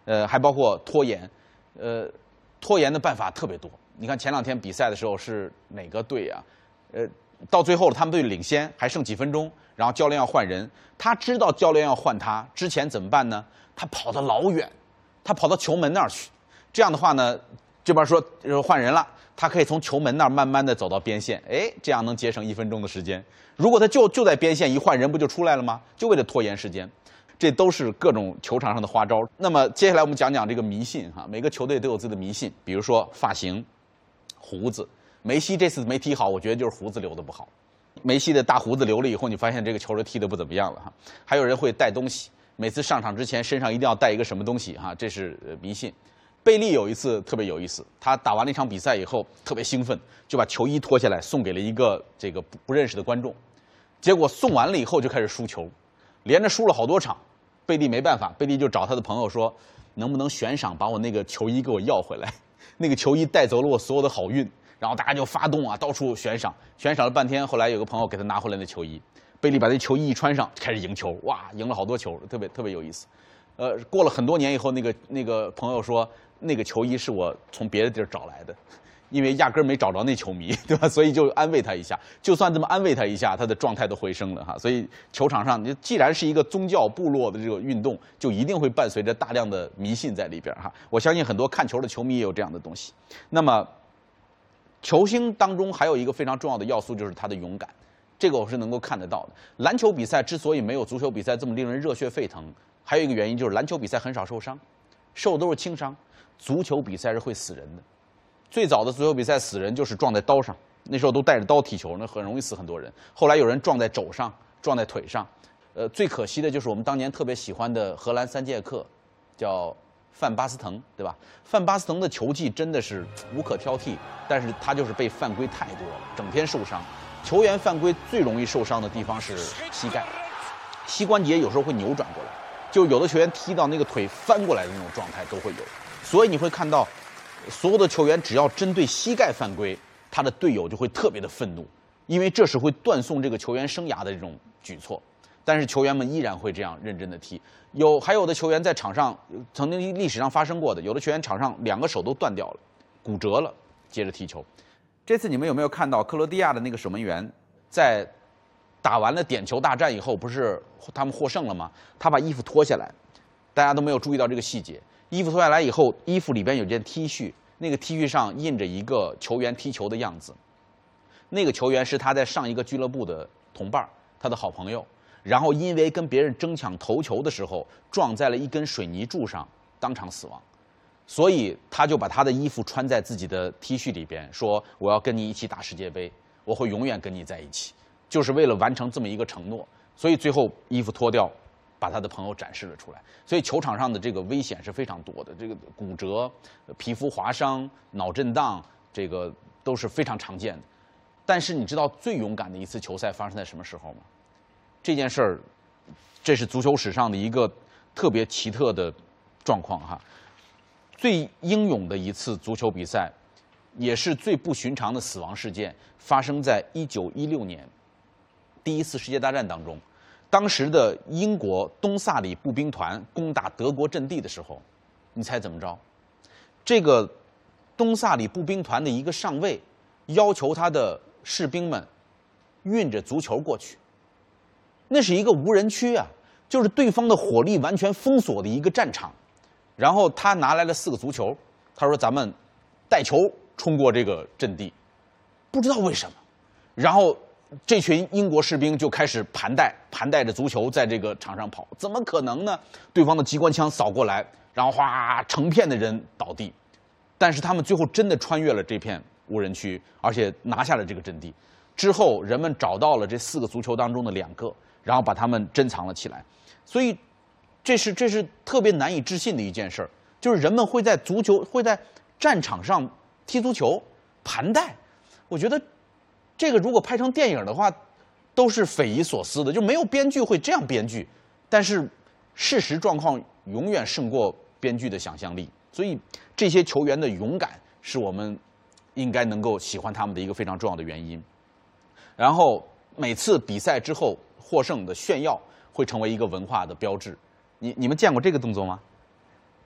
还包括拖延，拖延的办法特别多。你看前2天比赛的时候是哪个队啊？到最后他们队领先，还剩几分钟，然后教练要换人，他知道教练要换他，之前怎么办呢？他跑得老远，他跑到球门那儿去。这样的话呢，这边说换人了，他可以从球门那儿慢慢的走到边线，哎，这样能节省1分钟的时间。如果他就在边线一换人，不就出来了吗？就为了拖延时间。这都是各种球场上的花招。那么接下来我们讲讲这个迷信哈，每个球队都有自己的迷信，比如说发型、胡子。梅西这次没踢好，我觉得就是胡子留的不好。梅西的大胡子留了以后，你发现这个球就踢得不怎么样了哈。还有人会带东西，每次上场之前身上一定要带一个什么东西哈，这是迷信。贝利有一次特别有意思，他打完了一场比赛以后特别兴奋，就把球衣脱下来送给了一个这个不认识的观众，结果送完了以后就开始输球，连着输了好多场。贝利没办法，贝利就找他的朋友说，能不能悬赏把我那个球衣给我要回来？那个球衣带走了我所有的好运。然后大家就发动啊，到处悬赏，悬赏了半天，后来有个朋友给他拿回来那球衣，贝利把那球衣一穿上，开始赢球，哇，赢了好多球，特别有意思。过了很多年以后，那个朋友说，那个球衣是我从别的地儿找来的，因为压根儿没找着那球迷，对吧？所以就安慰他一下，就算这么安慰他一下，他的状态都回升了哈。所以球场上，既然是一个宗教部落的这个运动，就一定会伴随着大量的迷信在里边哈。我相信很多看球的球迷也有这样的东西。那么球星当中还有一个非常重要的要素，就是他的勇敢，这个我是能够看得到的。篮球比赛之所以没有足球比赛这么令人热血沸腾，还有一个原因就是篮球比赛很少受伤，受的都是轻伤，足球比赛是会死人的。最早的足球比赛死人就是撞在刀上，那时候都带着刀踢球，那很容易死很多人。后来有人撞在肘上，撞在腿上，最可惜的就是我们当年特别喜欢的荷兰3剑客，叫范巴斯滕，对吧？范巴斯滕的球技真的是无可挑剔，但是他就是被犯规太多了，整天受伤。球员犯规最容易受伤的地方是膝盖，膝关节有时候会扭转过来，就有的球员踢到那个腿翻过来的那种状态都会有。所以你会看到，所有的球员只要针对膝盖犯规，他的队友就会特别的愤怒，因为这是会断送这个球员生涯的这种举措。但是球员们依然会这样认真的踢。还有的球员在场上曾经历史上发生过的，有的球员场上2个手都断掉了，骨折了，接着踢球。这次你们有没有看到克罗地亚的那个守门员在打完了点球大战以后，不是他们获胜了吗？他把衣服脱下来，大家都没有注意到这个细节。衣服脱下来以后，衣服里边有件 T 恤，那个 T 恤上印着一个球员踢球的样子。那个球员是他在上一个俱乐部的同伴，他的好朋友。然后因为跟别人争抢头球的时候撞在了一根水泥柱上，当场死亡。所以他就把他的衣服穿在自己的 T 恤里边，说我要跟你一起打世界杯，我会永远跟你在一起，就是为了完成这么一个承诺。所以最后衣服脱掉，把他的朋友展示了出来。所以球场上的这个危险是非常多的，这个骨折、皮肤划伤、脑震荡，这个都是非常常见的。但是你知道最勇敢的一次球赛发生在什么时候吗？这件事儿，这是足球史上的一个特别奇特的状况哈。最英勇的一次足球比赛，也是最不寻常的死亡事件，发生在1916年第1次世界大战当中。当时的英国东萨里步兵团攻打德国阵地的时候，你猜怎么着？这个东萨里步兵团的一个上尉要求他的士兵们运着足球过去。那是一个无人区啊，就是对方的火力完全封锁的一个战场。然后他拿来了4个足球，他说咱们带球冲过这个阵地，不知道为什么。然后这群英国士兵就开始盘带着足球在这个场上跑，怎么可能呢？对方的机关枪扫过来，然后哗，成片的人倒地。但是他们最后真的穿越了这片无人区，而且拿下了这个阵地。之后人们找到了这4个足球当中的2个。然后把他们珍藏了起来，所以这是特别难以置信的一件事儿，就是人们会在战场上踢足球盘带。我觉得这个如果拍成电影的话，都是匪夷所思的，就没有编剧会这样编剧。但是事实状况永远胜过编剧的想象力，所以这些球员的勇敢是我们应该能够喜欢他们的一个非常重要的原因。然后每次比赛之后获胜的炫耀会成为一个文化的标志。你们见过这个动作吗？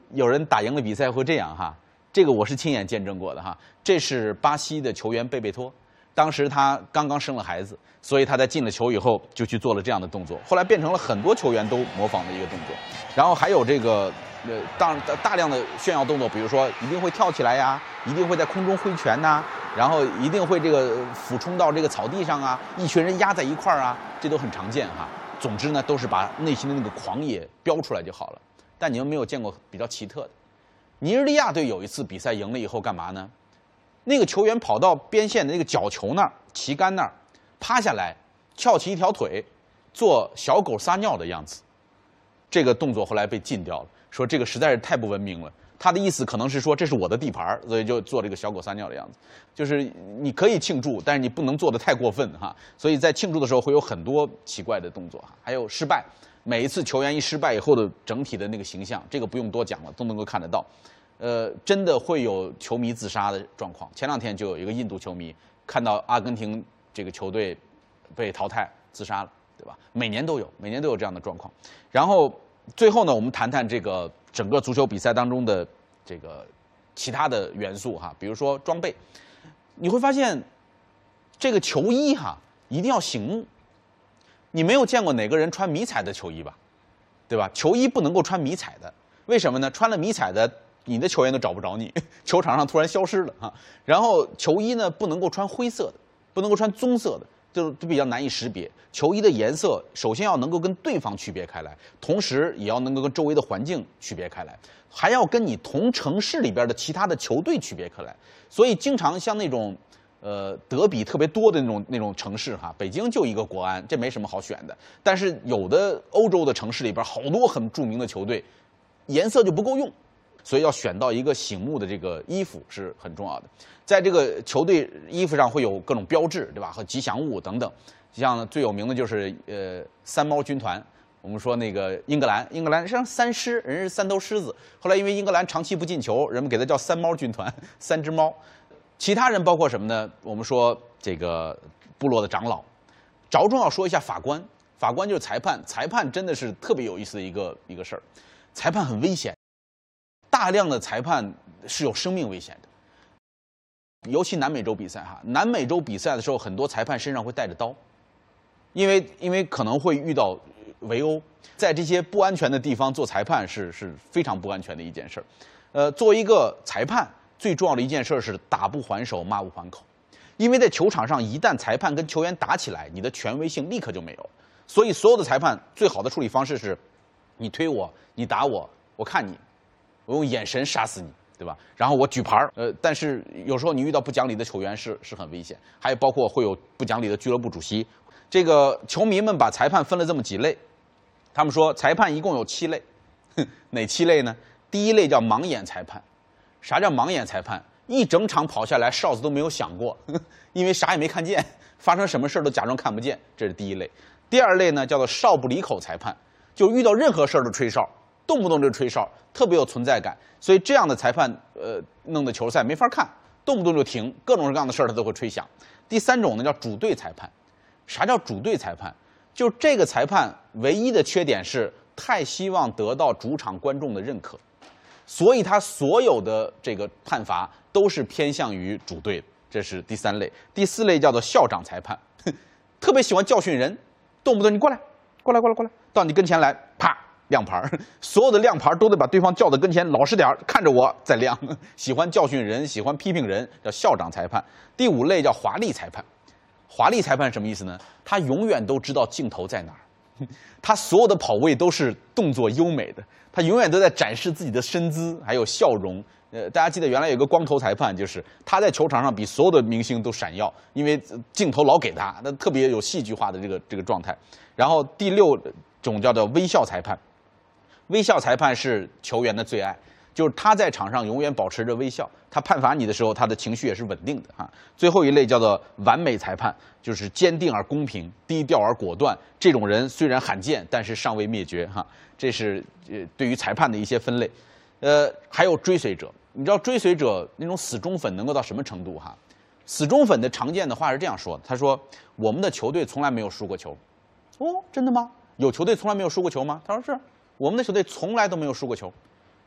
有人打赢了比赛会这样哈，这个我是亲眼见证过的哈。这是巴西的球员贝贝托，当时他刚刚生了孩子，所以他在进了球以后就去做了这样的动作，后来变成了很多球员都模仿的一个动作。然后还有这个大量的炫耀动作，比如说一定会跳起来呀，一定会在空中挥拳呐，然后一定会这个俯冲到这个草地上啊，一群人压在一块儿啊，这都很常见哈。总之呢，都是把内心的那个狂野标出来就好了。但你们没有见过比较奇特的，尼日利亚队有一次比赛赢了以后干嘛呢？那个球员跑到边线的那个角球那儿、旗杆那儿，趴下来，翘起一条腿，做小狗撒尿的样子。这个动作后来被禁掉了，说这个实在是太不文明了。他的意思可能是说这是我的地盘，所以就做这个小狗撒尿的样子。就是你可以庆祝，但是你不能做得太过分哈。所以在庆祝的时候会有很多奇怪的动作，还有失败。每一次球员一失败以后的整体的那个形象，这个不用多讲了，都能够看得到。真的会有球迷自杀的状况。前两天就有一个印度球迷看到阿根廷这个球队被淘汰自杀了，对吧？每年都有这样的状况。然后最后呢，我们谈谈这个整个足球比赛当中的这个其他的元素哈，比如说装备，你会发现这个球衣哈一定要醒目。你没有见过哪个人穿迷彩的球衣吧？对吧？球衣不能够穿迷彩的，为什么呢？穿了迷彩的，你的球员都找不着你，球场上突然消失了哈。然后球衣呢不能够穿灰色的，不能够穿棕色的，就比较难以识别。球衣的颜色首先要能够跟对方区别开来，同时也要能够跟周围的环境区别开来，还要跟你同城市里边的其他的球队区别开来。所以经常像那种德比特别多的那种城市哈，北京就一个国安，这没什么好选的。但是有的欧洲的城市里边好多很著名的球队，颜色就不够用，所以要选到一个醒目的这个衣服是很重要的。在这个球队衣服上会有各种标志，对吧？和吉祥物等等。像最有名的就是三猫军团。我们说那个英格兰像三狮，人是三头狮子。后来因为英格兰长期不进球，人们给它叫三猫军团，三只猫。其他人包括什么呢？我们说这个部落的长老，着重要说一下法官。法官就是裁判，裁判真的是特别有意思的一个事儿。裁判很危险，大量的裁判是有生命危险的。尤其南美洲比赛哈，南美洲比赛的时候，很多裁判身上会带着刀，因为可能会遇到围殴，在这些不安全的地方做裁判是非常不安全的一件事儿。作为一个裁判，最重要的一件事是打不还手，骂不还口，因为在球场上，一旦裁判跟球员打起来，你的权威性立刻就没有。所以，所有的裁判最好的处理方式是，你推我，你打我，我看你，我用眼神杀死你，对吧？然后我举牌但是有时候你遇到不讲理的球员是很危险，还有包括会有不讲理的俱乐部主席。这个球迷们把裁判分了这么几类，他们说裁判一共有7类，哪7类呢？第一类叫盲眼裁判。啥叫盲眼裁判？一整场跑下来，哨子都没有响过，因为啥也没看见，发生什么事都假装看不见，这是第一类。第二类呢，叫做哨不离口裁判，就遇到任何事儿都吹哨，动不动就吹哨，特别有存在感。所以这样的裁判，弄的球赛没法看，动不动就停，各种各样的事儿他都会吹响。第三种呢，叫主队裁判。啥叫主队裁判？就这个裁判唯一的缺点是太希望得到主场观众的认可。所以他所有的这个判罚都是偏向于主队的，这是第3类。第4类叫做校长裁判，特别喜欢教训人，动不动你过来，到你跟前来，啪亮牌，所有的亮牌都得把对方叫到跟前，老实点看着我再亮。喜欢教训人，喜欢批评人，叫校长裁判。第5类叫华丽裁判。华丽裁判什么意思呢？他永远都知道镜头在哪儿，他所有的跑位都是动作优美的。他永远都在展示自己的身姿，还有笑容。大家记得原来有一个光头裁判，就是他在球场上比所有的明星都闪耀，因为镜头老给他，他特别有戏剧化的这个状态。然后第6种叫做微笑裁判，微笑裁判是球员的最爱，就是他在场上永远保持着微笑，他判罚你的时候，他的情绪也是稳定的哈。最后一类叫做完美裁判，就是坚定而公平，低调而果断。这种人虽然罕见，但是尚未灭绝哈。这是对于裁判的一些分类。还有追随者，你知道追随者那种死忠粉能够到什么程度哈？死忠粉的常见的话是这样说的，他说我们的球队从来没有输过球。哦，真的吗？有球队从来没有输过球吗？他说是，我们的球队从来都没有输过球。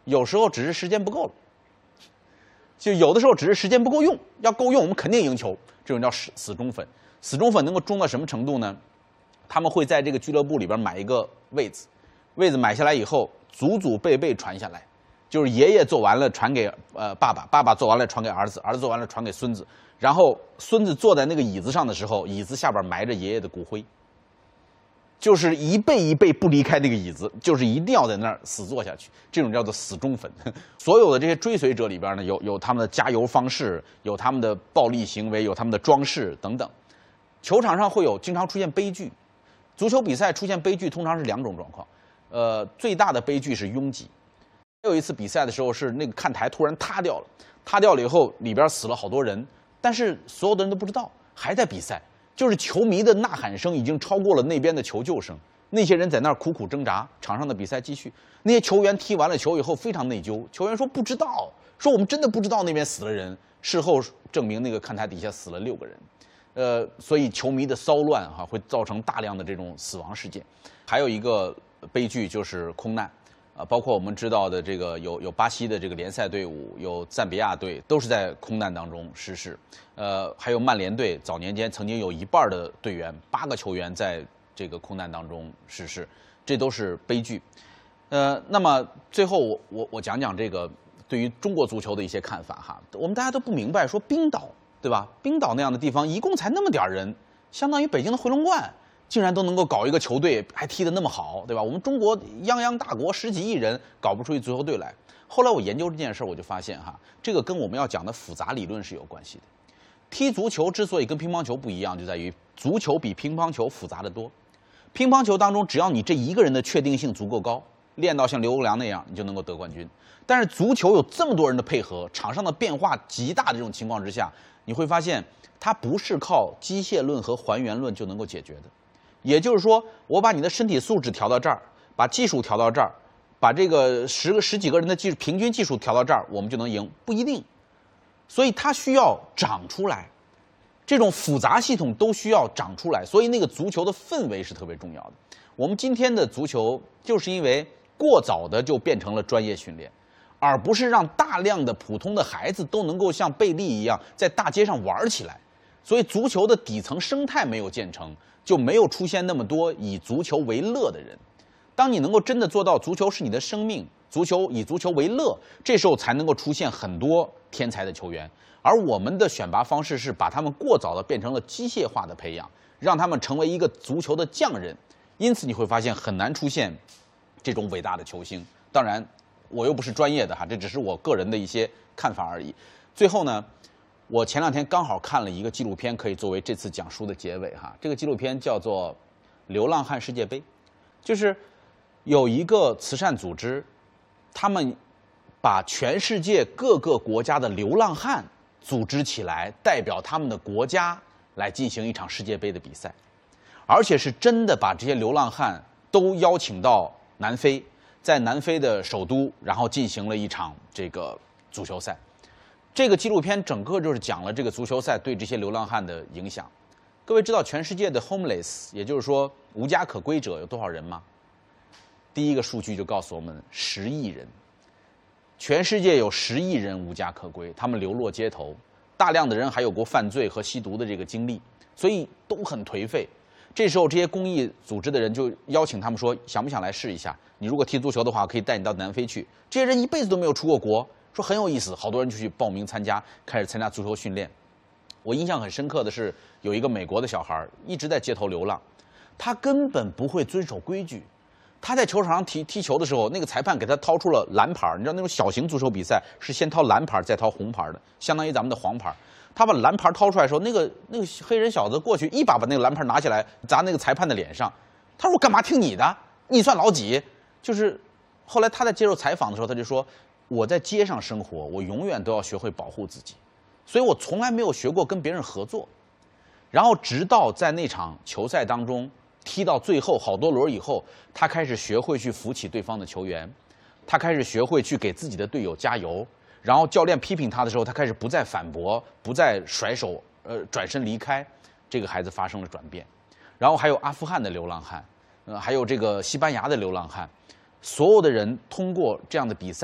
有时候只是时间不够了，就有的时候只是时间不够用，要够用我们肯定赢球。这种叫死忠粉。死忠粉能够忠到什么程度呢？他们会在这个俱乐部里边买一个位子，位子买下来以后，祖祖辈辈传下来，就是爷爷做完了传给爸爸，爸爸做完了传给儿子，儿子做完了传给孙子，然后孙子坐在那个椅子上的时候，椅子下边埋着爷爷的骨灰。就是一辈一辈不离开那个椅子，就是一定要在那儿死坐下去，这种叫做死忠粉。所有的这些追随者里边呢，有他们的加油方式，有他们的暴力行为，有他们的装饰等等。球场上会有经常出现悲剧，足球比赛出现悲剧通常是2种状况，最大的悲剧是拥挤。还有一次比赛的时候是那个看台突然塌掉了，塌掉了以后里边死了好多人，但是所有的人都不知道，还在比赛。就是球迷的呐喊声已经超过了那边的求救声，那些人在那儿苦苦挣扎，场上的比赛继续。那些球员踢完了球以后非常内疚，球员说不知道，说我们真的不知道那边死了人。事后证明那个看台底下死了6个人，所以球迷的骚乱会造成大量的这种死亡事件。还有一个悲剧就是空难。包括我们知道的这个有巴西的这个联赛队伍，有赞比亚队，都是在空难当中失事。还有曼联队早年间曾经有1半的队员，8个球员在这个空难当中逝世，这都是悲剧。那么最后我讲讲这个对于中国足球的一些看法哈。我们大家都不明白，说冰岛对吧？冰岛那样的地方一共才那么点人，相当于北京的回龙观。竟然都能够搞一个球队，还踢得那么好，对吧？我们中国泱泱大国10几亿人，搞不出一足球队来。后来我研究这件事，我就发现哈，这个跟我们要讲的复杂理论是有关系的。踢足球之所以跟乒乓球不一样，就在于足球比乒乓球复杂得多。乒乓球当中，只要你这一个人的确定性足够高，练到像刘国梁那样，你就能够得冠军。但是足球有这么多人的配合，场上的变化极大的这种情况之下，你会发现它不是靠机械论和还原论就能够解决的。也就是说，我把你的身体素质调到这儿，把技术调到这儿，把这个十几个人的平均技术调到这儿，我们就能赢，不一定。所以它需要长出来，这种复杂系统都需要长出来。所以那个足球的氛围是特别重要的。我们今天的足球就是因为过早的就变成了专业训练，而不是让大量的普通的孩子都能够像贝利一样在大街上玩起来。所以足球的底层生态没有建成，就没有出现那么多以足球为乐的人。当你能够真的做到足球是你的生命，以足球为乐，这时候才能够出现很多天才的球员。而我们的选拔方式是把他们过早的变成了机械化的培养，让他们成为一个足球的匠人。因此你会发现很难出现这种伟大的球星。当然，我又不是专业的哈，这只是我个人的一些看法而已。最后呢，我前2天刚好看了一个纪录片，可以作为这次讲书的结尾哈。这个纪录片叫做《流浪汉世界杯》，就是有一个慈善组织，他们把全世界各个国家的流浪汉组织起来，代表他们的国家来进行一场世界杯的比赛，而且是真的把这些流浪汉都邀请到南非，在南非的首都，然后进行了一场这个足球赛。这个纪录片整个就是讲了这个足球赛对这些流浪汉的影响。各位知道全世界的 homeless， 也就是说无家可归者有多少人吗？第一个数据就告诉我们10亿人。全世界有10亿人无家可归，他们流落街头，大量的人还有过犯罪和吸毒的这个经历，所以都很颓废。这时候这些公益组织的人就邀请他们说，想不想来试一下？你如果踢足球的话，可以带你到南非去。这些人一辈子都没有出过国，说很有意思，好多人就去报名参加，开始参加足球训练。我印象很深刻的是，有一个美国的小孩一直在街头流浪，他根本不会遵守规矩。他在球场上踢球的时候，那个裁判给他掏出了蓝牌，你知道那种小型足球比赛是先掏蓝牌再掏红牌的，相当于咱们的黄牌。他把蓝牌掏出来的时候，那个黑人小子过去一把把那个蓝牌拿起来砸那个裁判的脸上。他说：“我干嘛听你的？你算老几？”就是后来他在接受采访的时候，他就说：“我在街上生活，我永远都要学会保护自己，所以我从来没有学过跟别人合作。”然后直到在那场球赛当中踢到最后好多轮以后，他开始学会去扶起对方的球员，他开始学会去给自己的队友加油。然后教练批评他的时候，他开始不再反驳，不再甩手，转身离开。这个孩子发生了转变。然后还有阿富汗的流浪汉，还有这个西班牙的流浪汉，所有的人通过这样的比赛，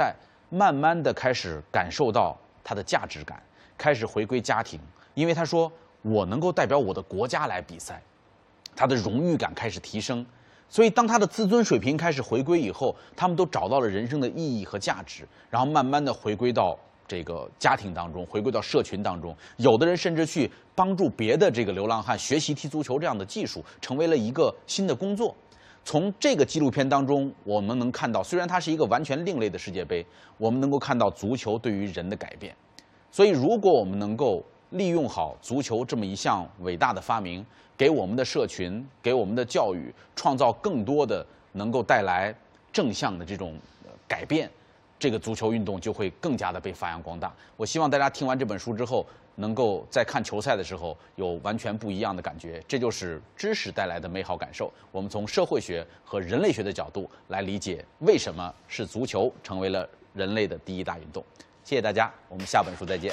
慢慢的开始感受到他的价值感，开始回归家庭，因为他说我能够代表我的国家来比赛，他的荣誉感开始提升。所以当他的自尊水平开始回归以后，他们都找到了人生的意义和价值，然后慢慢的回归到这个家庭当中，回归到社群当中。有的人甚至去帮助别的这个流浪汉学习踢足球这样的技术，成为了一个新的工作。从这个纪录片当中，我们能看到，虽然它是一个完全另类的世界杯，我们能够看到足球对于人的改变。所以如果我们能够利用好足球这么一项伟大的发明，给我们的社群、给我们的教育创造更多的能够带来正向的这种改变，这个足球运动就会更加的被发扬光大。我希望大家听完这本书之后，能够在看球赛的时候有完全不一样的感觉。这就是知识带来的美好感受。我们从社会学和人类学的角度来理解为什么是足球成为了人类的第一大运动。谢谢大家，我们下本书再见。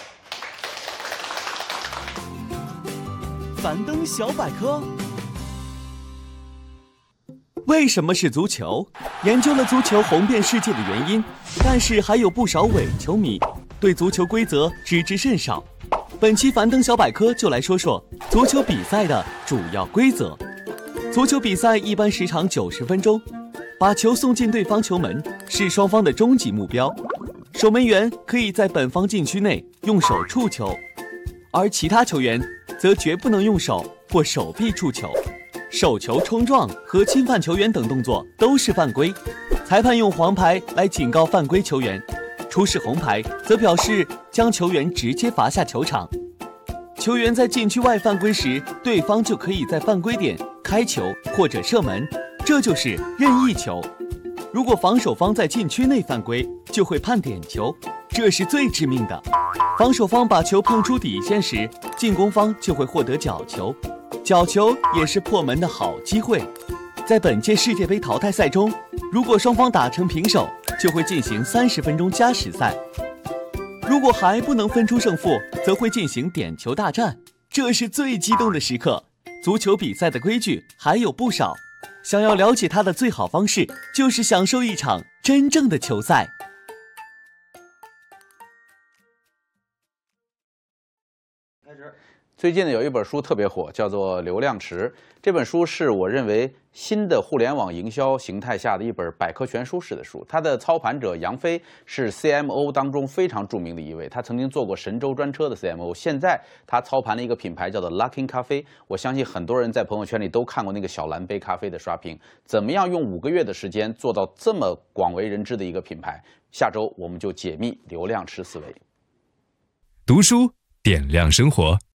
樊登小百科。为什么是足球？研究了足球红遍世界的原因，但是还有不少伪球迷对足球规则知之甚少。本期樊登小百科就来说说足球比赛的主要规则。足球比赛一般时长90分钟，把球送进对方球门是双方的终极目标。守门员可以在本方禁区内用手触球，而其他球员则绝不能用手或手臂触球。手球冲撞和侵犯球员等动作都是犯规，裁判用黄牌来警告犯规球员，出示红牌则表示将球员直接罚下球场。球员在禁区外犯规时，对方就可以在犯规点开球或者射门，这就是任意球。如果防守方在禁区内犯规，就会判点球，这是最致命的。防守方把球碰出底线时，进攻方就会获得角球，角球也是破门的好机会。在本届世界杯淘汰赛中，如果双方打成平手，就会进行30分钟加时赛。如果还不能分出胜负，则会进行点球大战，这是最激动的时刻。足球比赛的规矩还有不少，想要了解它的最好方式，就是享受一场真正的球赛。 最近呢有一本书特别火，叫做《流量池》。这本书是我认为新的互联网营销形态下的一本百科全书式的书。它的操盘者杨飞是 CMO 当中非常著名的一位，他曾经做过神州专车的 CMO， 现在他操盘了一个品牌叫做 Luckin 咖啡。我相信很多人在朋友圈里都看过那个小蓝杯咖啡的刷屏。怎么样用5个月的时间做到这么广为人知的一个品牌？下周我们就解密流量池思维。 读书点亮生活。